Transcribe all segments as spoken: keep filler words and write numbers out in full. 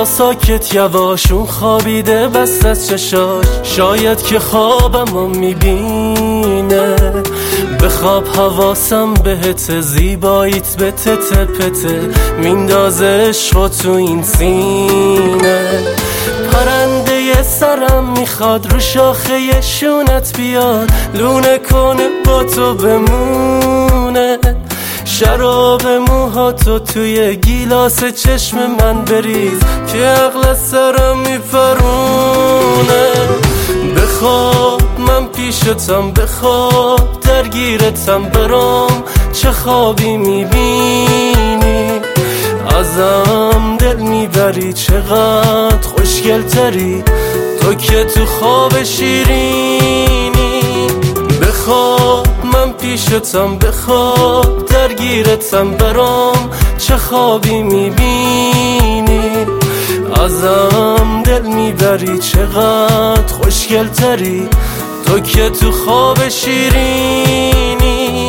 فردا ساکت یواشون خوابیده بست از چشاش، شاید که خوابمو میبینه. بخواب حواسم بهت، زیباییت به تته پته میندازه عشقو تو این سینه. پرنده سرم میخواد رو شاخه شونت بیاد، لونه کنه با تو بمونه. شراب موهاتو توی گیلاس چشم من بریز که عقل سرم میپرونه. بخواب من پیشتم، بخواب درگیرتم، برام چه خوابی میبینی. ازم دل میبری، چقدر خوشگل تری تو که تو خواب شیرینی. بخواب من پیشتم، بخواب درگیرتم، برام چه خوابی میبینی. ازم دل میبری، چقدر خوشگل تری تو که تو خواب شیرینی.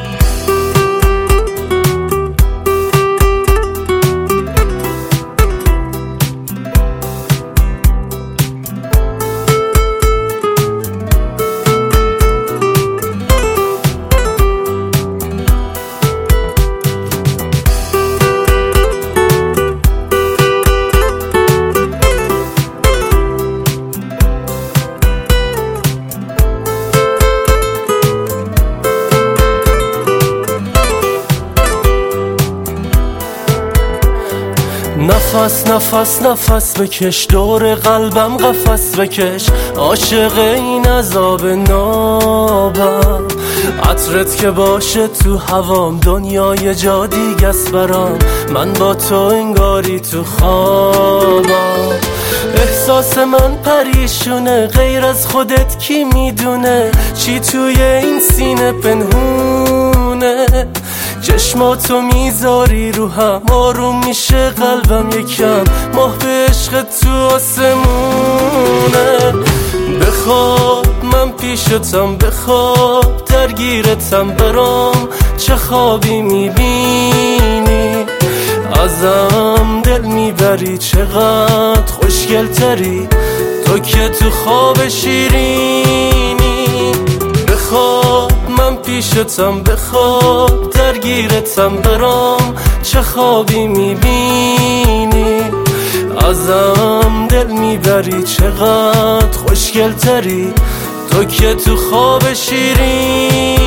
نفس نفس نفس بکش، دور قلبم قفس بکش، عاشق این عذاب نابم. عطرت که باشه تو هوام، دنیای جا دیگه است برام. من با تو انگاری تو خوابم. احساس من پریشونه، غیر از خودت کی میدونه چی توی این سینه پنهونه. چشماتو میذاری رو هم، آروم میشه قلبم یکم، ماه به عشق تو آسمونه. بخواب من پیشتم، بخواب درگیرتم، برام چه خوابی میبینی. ازم دل میبری، چقدر خوشگل تری تو که تو خواب شیرینی. بخواب من پیشتم، بخواب درگیرتم، برام چه خوابی میبینی. ازم دل میبری، چقدر خوشگل تری تو که تو خواب شیرینی.